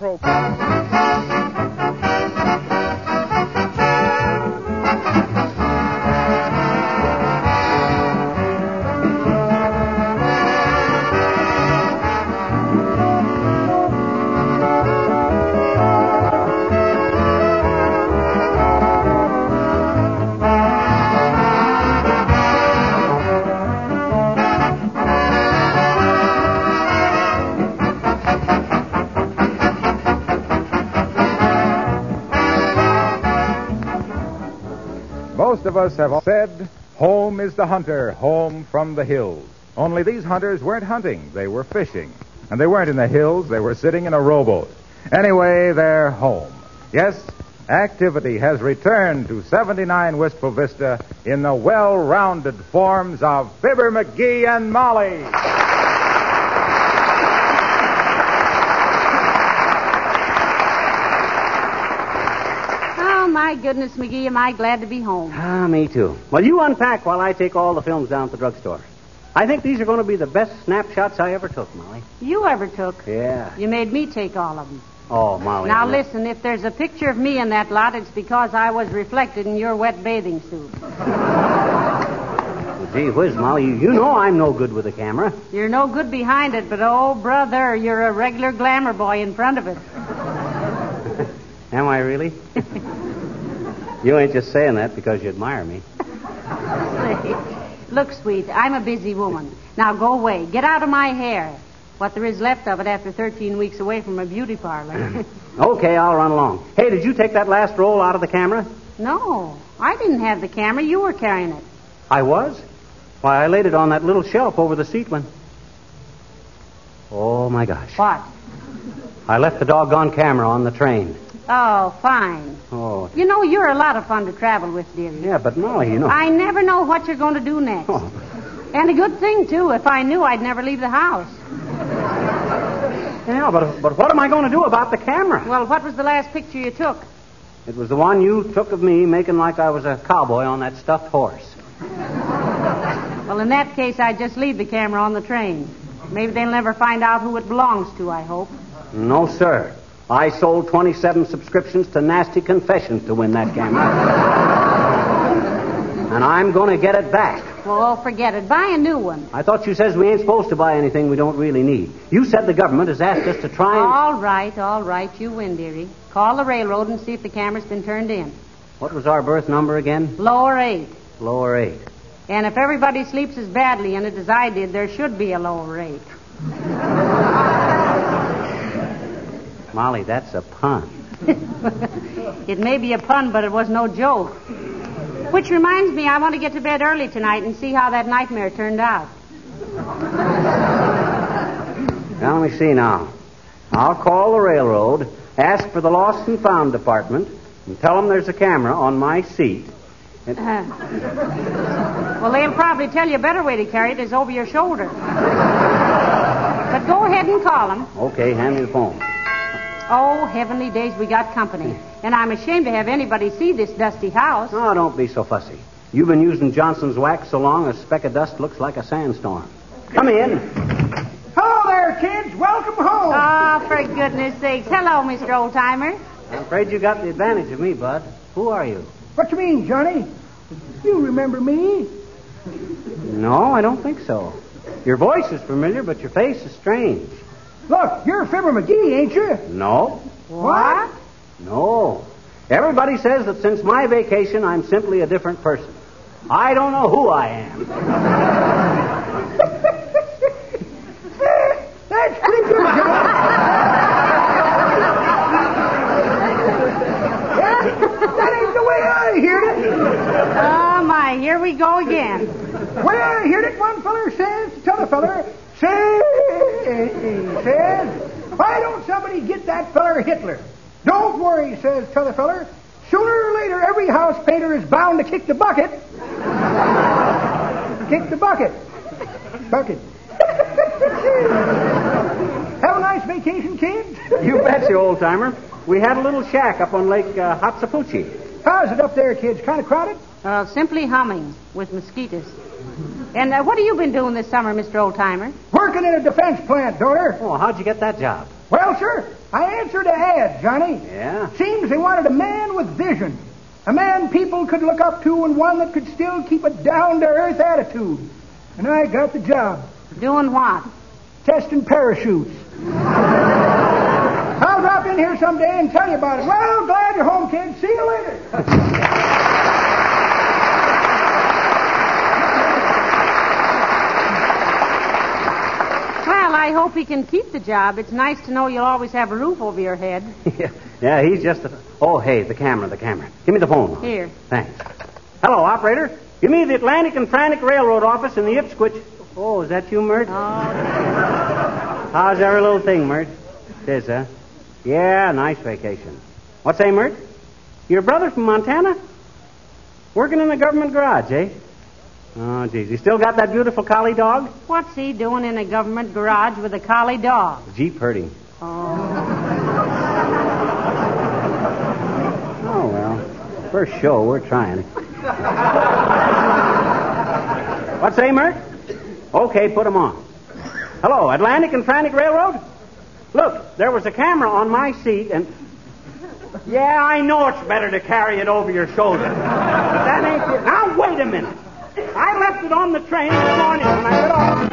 program. Most of us have said, home is the hunter, home from the hills. Only these hunters weren't hunting, they were fishing. And they weren't in the hills, they were sitting in a rowboat. Anyway, they're home. Yes, activity has returned to 79 Wistful Vista in the well-rounded forms of Fibber McGee and Molly. My goodness, McGee, am I glad to be home. Me too. Well, you unpack while I take all the films down at the drugstore. I think these are going to be the best snapshots I ever took, Molly. You ever took? Yeah. You made me take all of them. Oh, Molly. Now, listen, if there's a picture of me in that lot, it's because I was reflected in your wet bathing suit. Well, gee whiz, Molly, you know I'm no good with a camera. You're no good behind it, but, oh, brother, you're a regular glamour boy in front of it. Am I really? You ain't just saying that because you admire me. Look, sweet, I'm a busy woman. Now go away. Get out of my hair. What there is left of it after 13 weeks away from a beauty parlor. Okay, I'll run along. Hey, did you take that last roll out of the camera? No, I didn't have the camera. You were carrying it. I was? Why, I laid it on that little shelf over the seat when... Oh, my gosh. What? I left the doggone camera on the train. Oh, fine. Oh. You know, you're a lot of fun to travel with, dearie. Yeah, but Molly, you know... I never know what you're going to do next. Oh. And a good thing, too. If I knew, I'd never leave the house. Yeah, but what am I going to do about the camera? Well, what was the last picture you took? It was the one you took of me making like I was a cowboy on that stuffed horse. Well, in that case, I'd just leave the camera on the train. Maybe they'll never find out who it belongs to, I hope. No, sir. I sold 27 subscriptions to Nasty Confessions to win that camera. And I'm going to get it back. Oh, forget it. Buy a new one. I thought you says we ain't supposed to buy anything we don't really need. You said the government has asked us to try and... All right. You win, dearie. Call the railroad and see if the camera's been turned in. What was our berth number again? Lower 8. Lower 8. And if everybody sleeps as badly in it as I did, there should be a lower 8. Molly, that's a pun. It may be a pun, but it was no joke. Which reminds me, I want to get to bed early tonight and see how that nightmare turned out. Now, let me see now. I'll call the railroad, ask for the Lost and Found department, and tell them there's a camera on my seat. Well, they'll probably tell you a better way to carry it is over your shoulder. But go ahead and call them. Okay, hand me the phone. Oh, heavenly days, we got company. And I'm ashamed to have anybody see this dusty house. Oh, don't be so fussy. You've been using Johnson's wax so long a speck of dust looks like a sandstorm. Come in. Hello there, kids. Welcome home. Oh, for goodness sakes. Hello, Mr. Oldtimer. I'm afraid you got the advantage of me, Bud. Who are you? What you mean, Johnny? You remember me? No, I don't think so. Your voice is familiar, but your face is strange. Look, you're Fibber McGee, ain't you? No. What? No. Everybody says that since my vacation, I'm simply a different person. I don't know who I am. That's pretty good, Johnny. That ain't the way I heard it. Oh, my, here we go again. The way I heard it, one feller says to t'other feller, says, why don't somebody get that feller Hitler? Don't worry, says t'other feller. Sooner or later, every house painter is bound to kick the bucket. Kick the bucket. Bucket. Have a nice vacation, kids? You bet you, old-timer. We had a little shack up on Lake Hatsapuchi. How's it up there, kids? Kind of crowded? Simply humming with mosquitoes. And what have you been doing this summer, Mr. Oldtimer? Working in a defense plant, daughter. Oh, how'd you get that job? Well, sir, I answered an ad, Johnny. Yeah? Seems they wanted a man with vision. A man people could look up to and one that could still keep a down-to-earth attitude. And I got the job. Doing what? Testing parachutes. I'll drop in here someday and tell you about it. Well, glad you're home, kid. See you later. Well, I hope he can keep the job. It's nice to know you'll always have a roof over your head. Yeah, he's just Oh, hey, the camera. Give me the phone. Here. Thanks. Hello, operator. Give me the Atlantic and Frantic Railroad office in the Ipswich. Oh, is that you, Mert? How's every little thing, Mert? It is, huh? Yeah, nice vacation. What's that, Mert? Your brother from Montana? Working in the government garage, eh? Oh, geez. You still got that beautiful collie dog? What's he doing in a government garage with a collie dog? Jeep herding. Oh, well. First show, we're trying. What's that, Mert? Okay, put him on. Hello, Atlantic and Frantic Railroad? Look, there was a camera on my seat and... Yeah, I know it's better to carry it over your shoulder. That ain't it. Now, wait a minute. I left it on the train this morning when I got off.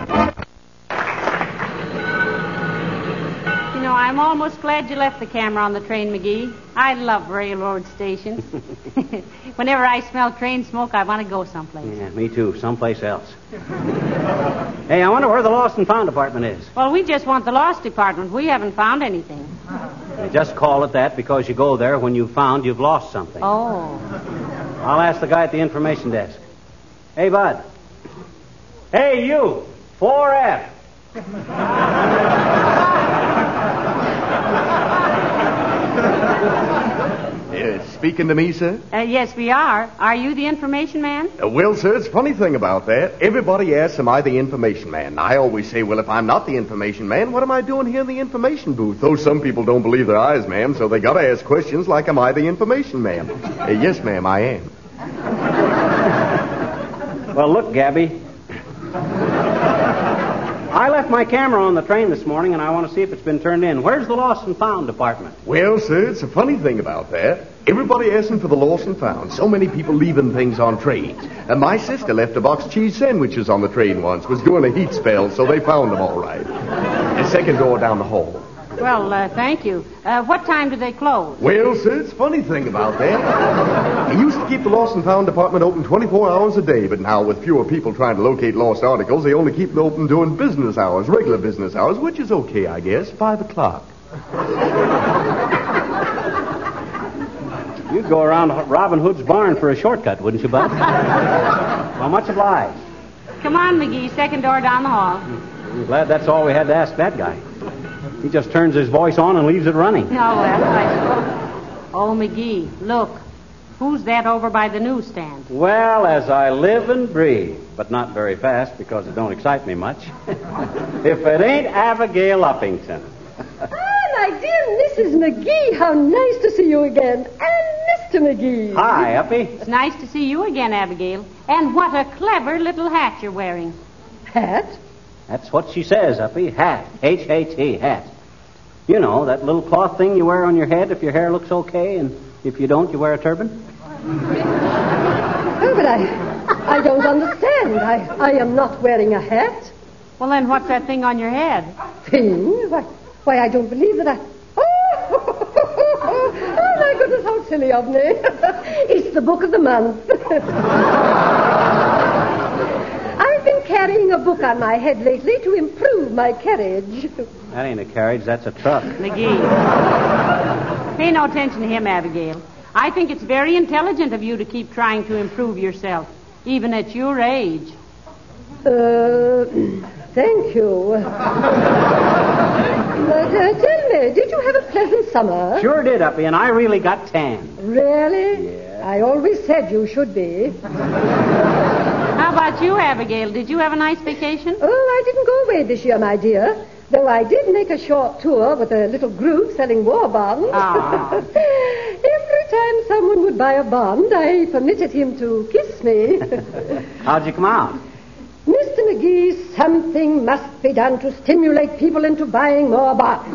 you know, I'm almost glad you left the camera on the train, McGee. I love railroad stations. Whenever I smell train smoke, I want to go someplace. Yeah, me too. Someplace else. Hey, I wonder where the Lost and Found department is. Well, we just want the lost department. We haven't found anything. They just call it that because you go there when you've found you've lost something. Oh. I'll ask the guy at the information desk. Hey, Bud. Hey, you. 4F. Speaking to me, sir? Yes, we are. Are you the information man? Well, sir, it's a funny thing about that. Everybody asks, am I the information man? I always say, well, if I'm not the information man, what am I doing here in the information booth? Though some people don't believe their eyes, ma'am, so they got to ask questions like, am I the information man? Yes, ma'am, I am. Well, look, Gabby. I left my camera on the train this morning, and I want to see if it's been turned in. Where's the Lost and Found department? Well, sir, it's a funny thing about that. Everybody asking for the lost and found. So many people leaving things on trains. And my sister left a box of cheese sandwiches on the train once. Was doing a heat spell, so they found them all right. The second door down the hall. Well, thank you. What time do they close? Well, sir, it's a funny thing about that. They used to keep the Lost and Found department open 24 hours a day, but now with fewer people trying to locate lost articles, they only keep it open during business hours, regular business hours, which is okay, I guess, 5 o'clock. You'd go around Robin Hood's barn for a shortcut, wouldn't you, Bud? Well, much obliged. Come on, McGee, second door down the hall. I'm glad that's all we had to ask that guy. He just turns his voice on and leaves it running. No, that's right. Oh, McGee, look. Who's that over by the newsstand? Well, as I live and breathe, but not very fast because it don't excite me much. If it ain't Abigail Uppington. My dear Mrs. McGee, how nice to see you again. And Mr. McGee. Hi, Uppy. It's nice to see you again, Abigail. And what a clever little hat you're wearing. Hat? That's what she says, Uppy. Hat. H-A-T, hat. You know, that little cloth thing you wear on your head if your hair looks okay, and if you don't, you wear a turban? Oh, but I don't understand. I am not wearing a hat. Well, then what's that thing on your head? Thing? Why, I don't believe that Oh, my goodness, how silly of me. It's the book of the month. I've been carrying a book on my head lately to improve my carriage. That ain't a carriage, that's a truck. McGee. Pay no attention to him, Abigail. I think it's very intelligent of you to keep trying to improve yourself, even at your age. Thank you. But tell me, did you have a pleasant summer? Sure did, Uppy, and I really got tanned. Really? Yeah. I always said you should be. How about you, Abigail? Did you have a nice vacation? Oh, I didn't go away this year, my dear. Though I did make a short tour with a little group selling war bonds. Every time someone would buy a bond, I permitted him to kiss me. How'd you come out? Mr. McGee Something must be done to stimulate people into buying more bonds.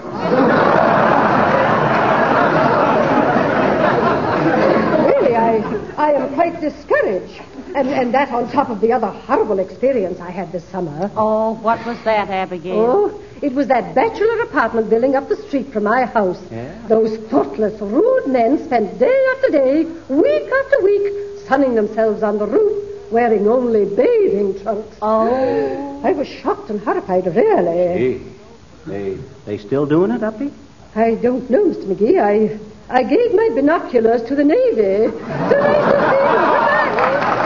Really, I am quite discouraged. And that on top of the other horrible experience I had this summer. Oh, what was that, Abigail? Oh, it was that bachelor apartment building up the street from my house. Yeah? Those thoughtless, rude men spent day after day, week after week, sunning themselves on the roof, wearing only bathing trunks. Oh. I was shocked and horrified, really. Gee, they still doing it, Uppy? I don't know, Mr. McGee. I gave my binoculars to the Navy. So nice to see you. Goodbye.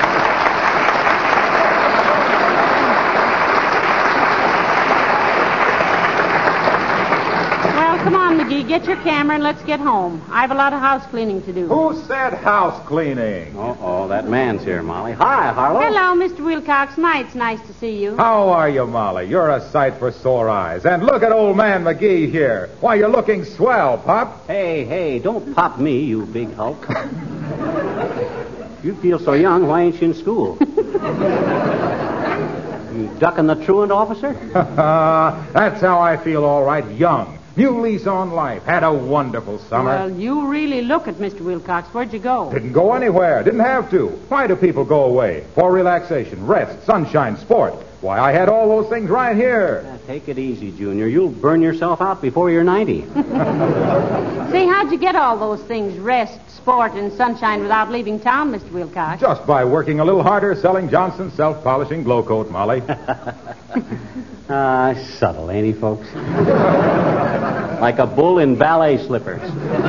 Come on, McGee, get your camera and let's get home. I have a lot of house cleaning to do. Who said house cleaning? Oh, that man's here, Molly. Hi, Harlow. Hello, Mr. Wilcox. It's nice to see you. How are you, Molly? You're a sight for sore eyes. And look at old man McGee here. Why, you're looking swell, Pop. Hey, don't pop me, you big hulk. You feel so young, why ain't you in school? You ducking the truant, officer? That's how I feel, all right, young. New lease on life. Had a wonderful summer. Well, you really look at Mr. Wilcox. Where'd you go? Didn't go anywhere. Didn't have to. Why do people go away? For relaxation, rest, sunshine, sport. Why, I had all those things right here. Take it easy, Junior. You'll burn yourself out before you're 90. Say, how'd you get all those things, rest, sport, and sunshine, without leaving town, Mr. Wilcox? Just by working a little harder selling Johnson's self-polishing glow coat, Molly. Subtle, ain't he, folks? Like a bull in ballet slippers.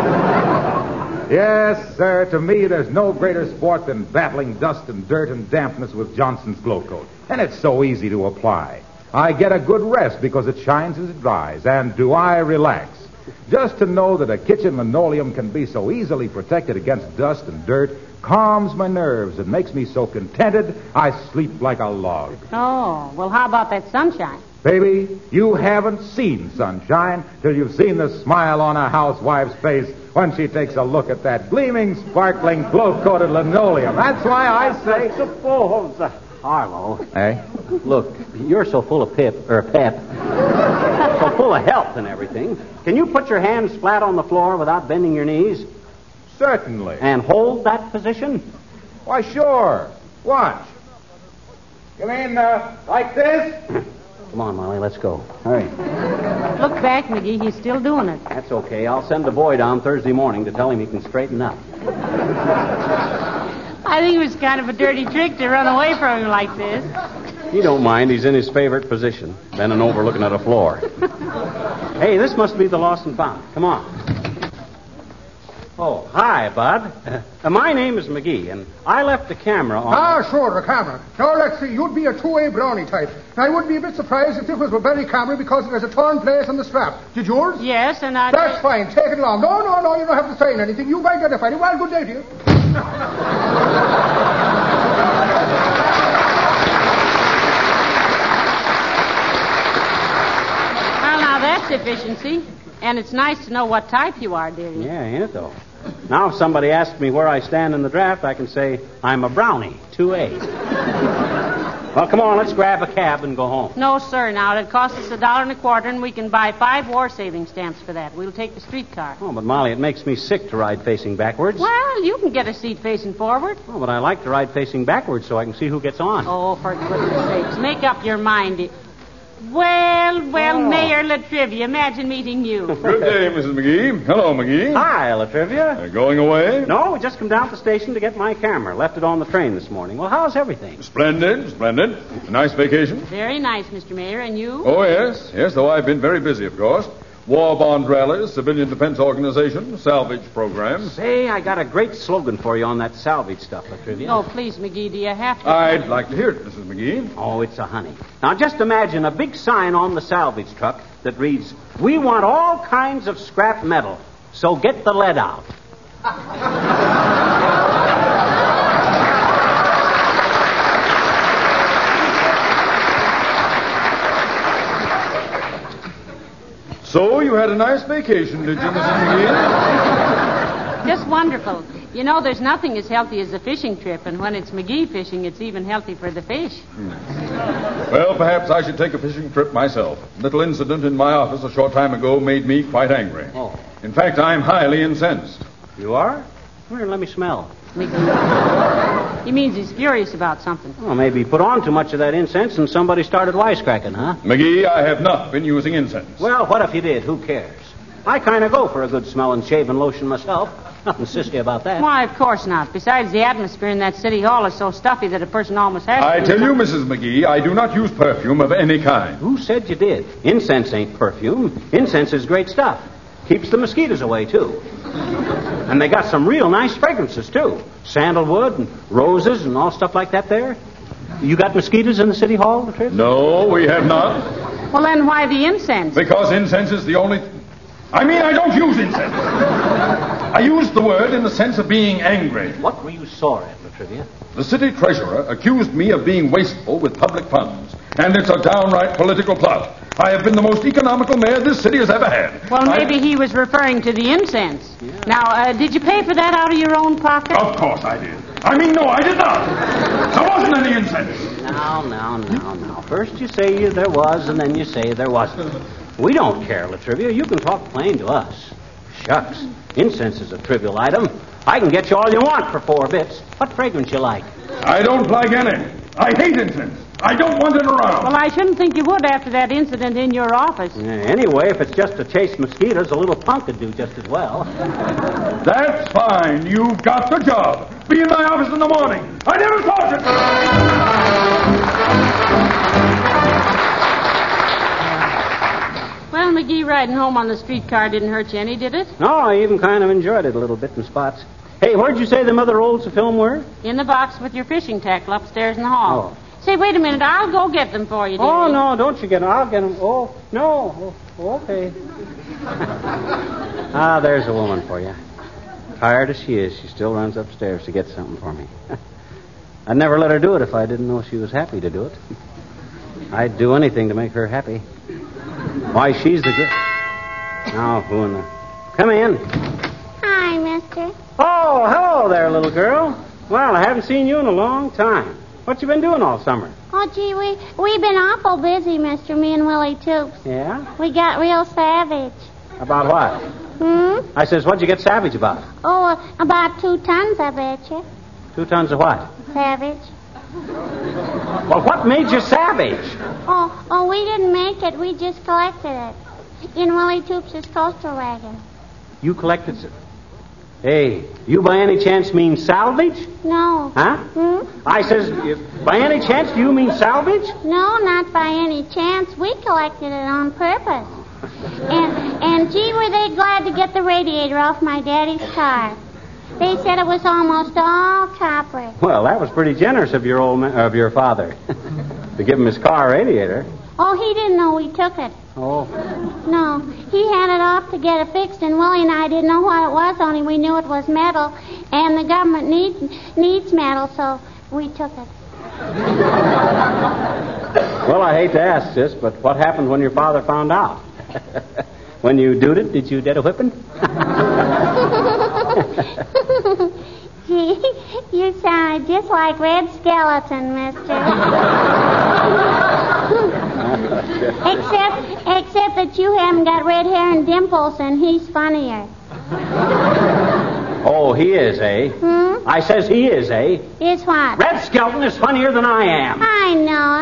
Yes, sir. To me, there's no greater sport than battling dust and dirt and dampness with Johnson's glow coat. And it's so easy to apply. I get a good rest because it shines as it dries. And do I relax? Just to know that a kitchen linoleum can be so easily protected against dust and dirt calms my nerves and makes me so contented I sleep like a log. Oh, well, how about that sunshine? Baby, you haven't seen sunshine till you've seen the smile on a housewife's face when she takes a look at that gleaming, sparkling, glow-coated linoleum. That's why I say... Suppose, Harlow. Eh? Look, you're so full of pep, so full of health and everything. Can you put your hands flat on the floor without bending your knees? Certainly. And hold that position? Why, sure. Watch. You mean, like this? Come on, Molly, let's go. Hurry. Look back, McGee. He's still doing it. That's okay. I'll send the boy down Thursday morning to tell him he can straighten up. I think it was kind of a dirty trick to run away from him like this. He don't mind. He's in his favorite position, bending over looking at a floor. Hey, this must be the lost and found. Come on. Oh, hi, Bud. My name is McGee, and I left the camera on... Ah, sure, a camera. Now, let's see. You'd be a two-way brownie type. I would be a bit surprised if this was a very camera because there's a torn place on the strap. Did yours? Yes, and I... That's fine. Take it along. No, you don't have to sign anything. You've identified it. Well, good day to you. Well, now, that's efficiency. And it's nice to know what type you are, dearie. Yeah, ain't it, though? Now, if somebody asks me where I stand in the draft, I can say I'm a brownie, 2A. Well, come on, let's grab a cab and go home. No, sir. Now, it costs us $1.25, and we can buy 5 war saving stamps for that. We'll take the streetcar. Oh, but Molly, it makes me sick to ride facing backwards. Well, you can get a seat facing forward. Oh, but I like to ride facing backwards so I can see who gets on. Oh, for goodness sakes, make up your mind. Well, Mayor Latrivia, imagine meeting you. Good day, Mrs. McGee. Hello, McGee. Hi, Latrivia. Going away? No, we just come down to the station to get my camera. Left it on the train this morning. Well, how's everything? Splendid. A nice vacation? Very nice, Mr. Mayor. And you? Oh, yes, though I've been very busy, of course. War bond rallies, civilian defense organization, salvage programs. Say, I got a great slogan for you on that salvage stuff, Latrivia. Oh, please, McGee, do you have to? I'd like to hear it, Mrs. McGee. Oh, it's a honey. Now, just imagine a big sign on the salvage truck that reads, "We want all kinds of scrap metal, so get the lead out." So you had a nice vacation, did you, Mrs. McGee? Just wonderful. You know, there's nothing as healthy as a fishing trip, and when it's McGee fishing, it's even healthy for the fish. Well, perhaps I should take a fishing trip myself. A little incident in my office a short time ago made me quite angry. Oh. In fact, I'm highly incensed. You are? Come here, let me smell. He means he's furious about something. Well, maybe he put on too much of that incense and somebody started wisecracking, huh? McGee, I have not been using incense. Well, what if you did? Who cares? I kind of go for a good smelling shaving lotion myself. Nothing sissy about that. Why, of course not. Besides, the atmosphere in that city hall is so stuffy that a person almost has to... I tell you, Mrs. McGee, I do not use perfume of any kind. Who said you did? Incense ain't perfume. Incense is great stuff. Keeps the mosquitoes away, too. And they got some real nice fragrances, too. Sandalwood and roses and all stuff like that there. You got mosquitoes in the city hall, Latrice? No, we have not. Well, then why the incense? Because incense is the only... I don't use incense. I use the word in the sense of being angry. What were you sore at, Latrivia? The city treasurer accused me of being wasteful with public funds, and it's a downright political plot. I have been the most economical mayor this city has ever had. Well, maybe he was referring to the incense. Yeah. Now, did you pay for that out of your own pocket? Of course I did. No, I did not. There wasn't any incense. Now. First you say there was, and then you say there wasn't. We don't care, Latrivia. You can talk plain to us. Shucks. Incense is a trivial item. I can get you all you want for 4 bits. What fragrance you like? I don't like any. I hate incense. I don't want it around. Well, I shouldn't think you would after that incident in your office. Anyway, if it's just to chase mosquitoes, a little punk could do just as well. That's fine. You've got the job. Be in my office in the morning. I never thought it. Well, McGee, riding home on the streetcar didn't hurt you any, did it? No, I even kind of enjoyed it a little bit in spots. Hey, where'd you say the mother rolls of film were? In the box with your fishing tackle upstairs in the hall. Oh. Say, wait a minute. I'll go get them for you, dear. Oh, no, don't you get them. I'll get them. Oh, no. Oh, okay. There's a woman for you. Tired as she is, she still runs upstairs to get something for me. I'd never let her do it if I didn't know she was happy to do it. I'd do anything to make her happy. Why, she's the good... Now, who in the... Come in. Hi, mister. Oh, hello there, little girl. Well, I haven't seen you in a long time. What you been doing all summer? Oh, gee, we've been awful busy, mister, me and Willie Toops. Yeah? We got real savage. About what? I says, what'd you get savage about? Oh, about 2 tons, I bet you. 2 tons of what? Savage. Well, what made you savage? Oh, we didn't make it. We just collected it. In Willie Toops' coaster wagon. You collected it? Hey, you by any chance mean salvage? No. Huh? I says, by any chance do you mean salvage? No, not by any chance. We collected it on purpose. And gee, were they glad to get the radiator off my daddy's car. They said it was almost all copper. Well, that was pretty generous of your father to give him his car radiator. Oh, he didn't know we took it. Oh. No, he had it off to get it fixed, and Willie and I didn't know what it was, only we knew it was metal, and the government needs metal, so we took it. Well, I hate to ask this, but what happened when your father found out? When you did you get a whipping? Gee, you sound just like Red Skeleton, mister. Except that you haven't got red hair and dimples, and he's funnier. Oh, he is, eh? I says he is, eh? Is what? Red Skelton is funnier than I am. I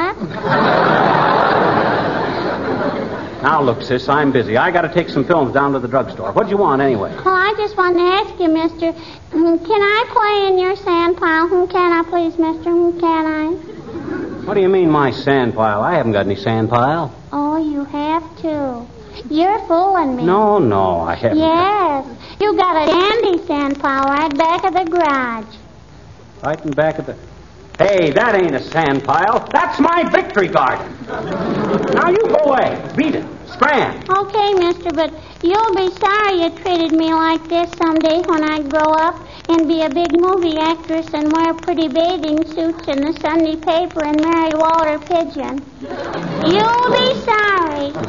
know it. Now, look, sis, I'm busy. I got to take some films down to the drugstore. What do you want, anyway? Well, I just wanted to ask you, mister, can I play in your sand pile? Can I, please, mister? Can I? What do you mean, my sand pile? I haven't got any sand pile. Oh, you have to. You're fooling me. No, I haven't. Yes. You got a dandy sand pile right back of the garage. Right in back of the... Hey, that ain't a sand pile. That's my victory garden. Now you go away. Beat it. Scram. Okay, mister, but you'll be sorry you treated me like this someday when I grow up and be a big movie actress and wear pretty bathing suits in the Sunday paper and marry Walter Pigeon. You'll be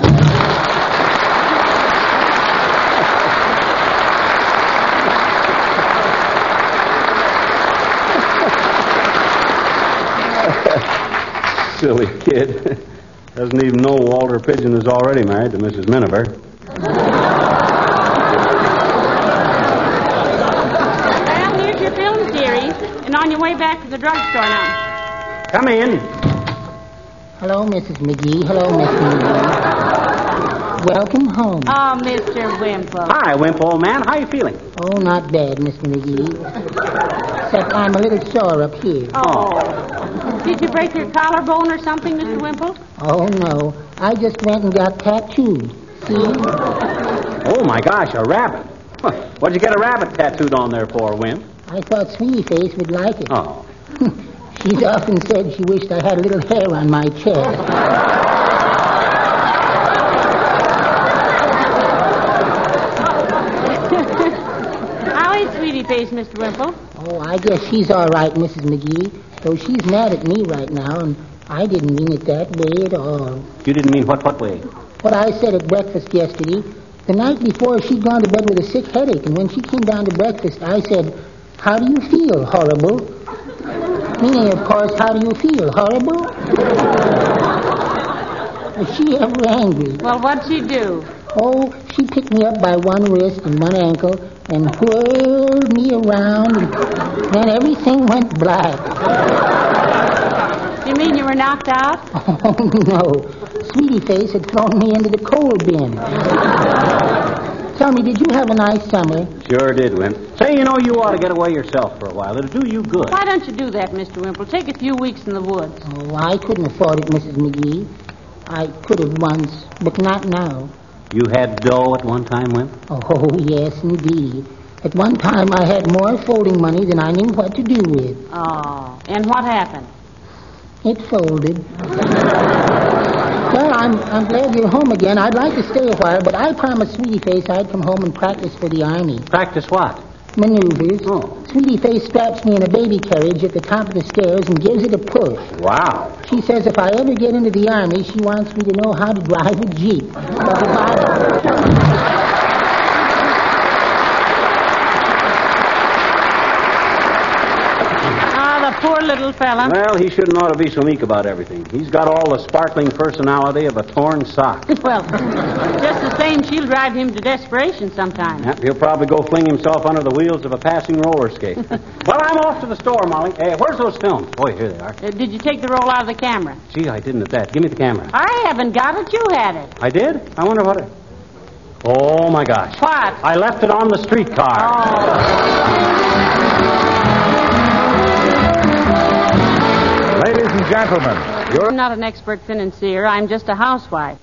sorry. Silly kid. Doesn't even know Walter Pigeon is already married to Mrs. Miniver. Well, here's your film series, and on your way back to the drugstore now. Come in. Hello, Mrs. McGee. Hello, Mr. McGee. Welcome home. Oh, Mr. Wimple. Hi, Wimp, old man. How you feeling? Oh, not bad, Mr. McGee. Except I'm a little sore up here. Oh. Did you break your collarbone or something, Mr. Wimple? Oh, no. I just went and got tattooed. See? Oh, my gosh, a rabbit. What'd you get a rabbit tattooed on there for, Wimp? I thought Sweetie Face would like it. Oh. She's often said she wished I had a little hair on my chest. Sweetie Face, Mr. Wimple. Oh, I guess she's all right, Mrs. McGee. Though she's mad at me right now, and I didn't mean it that way at all. You didn't mean what way? What I said at breakfast yesterday. The night before, she'd gone to bed with a sick headache, and when she came down to breakfast, I said, "How do you feel, horrible?" Meaning, of course, how do you feel, horrible? Was she ever angry? Well, what'd she do? Oh, she picked me up by one wrist and one ankle and whirled me around, and then everything went black. You mean you were knocked out? Oh, no. Sweetie Face had thrown me into the coal bin. Tell me, did you have a nice summer? Sure did, Wimp. Say, you know, you ought to get away yourself for a while. It'll do you good. Why don't you do that, Mr. Wimple? Take a few weeks in the woods. Oh, I couldn't afford it, Mrs. McGee. I could have once, but not now. You had dough at one time, Wimp? Oh, yes, indeed. At one time, I had more folding money than I knew what to do with. Oh, and what happened? It folded. Well, I'm glad you're home again. I'd like to stay a while, but I promised Sweetie Face I'd come home and practice for the Army. Practice what? Maneuvers. Oh. Sweetie Face straps me in a baby carriage at the top of the stairs and gives it a push. Wow. She says if I ever get into the Army, she wants me to know how to drive a Jeep. Poor little fella. Well, he shouldn't ought to be so meek about everything. He's got all the sparkling personality of a torn sock. Well, just the same, she'll drive him to desperation sometime. Yep, he'll probably go fling himself under the wheels of a passing roller skate. Well, I'm off to the store, Molly. Where's those films? Oh, here they are. Did you take the roll out of the camera? Gee, I didn't at that. Give me the camera. I haven't got it. You had it. I did? I wonder what it... Oh, my gosh. What? I left it on the streetcar. Oh. Ladies and gentlemen, I'm not an expert financier. I'm just a housewife.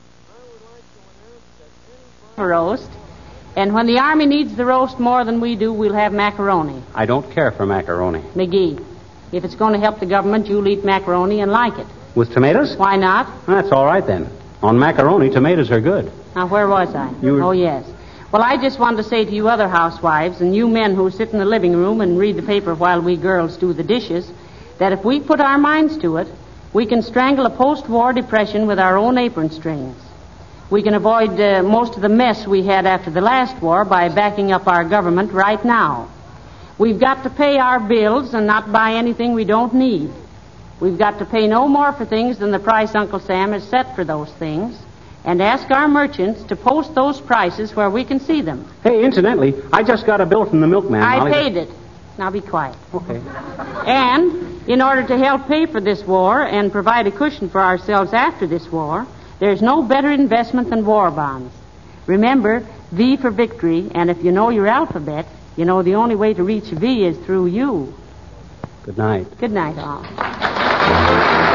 A roast. And when the Army needs the roast more than we do, we'll have macaroni. I don't care for macaroni. McGee, if it's going to help the government, you'll eat macaroni and like it. With tomatoes? Why not? That's all right, then. On macaroni, tomatoes are good. Now, where was I? You were... Oh, yes. Well, I just wanted to say to you other housewives and you men who sit in the living room and read the paper while we girls do the dishes, that if we put our minds to it, we can strangle a post-war depression with our own apron strings. We can avoid most of the mess we had after the last war by backing up our government right now. We've got to pay our bills and not buy anything we don't need. We've got to pay no more for things than the price Uncle Sam has set for those things, and ask our merchants to post those prices where we can see them. Hey, incidentally, I just got a bill from the milkman. I paid it. Now be quiet. Okay. And in order to help pay for this war and provide a cushion for ourselves after this war, there's no better investment than war bonds. Remember, V for victory, and if you know your alphabet, you know the only way to reach V is through you. Good night. Good night, all.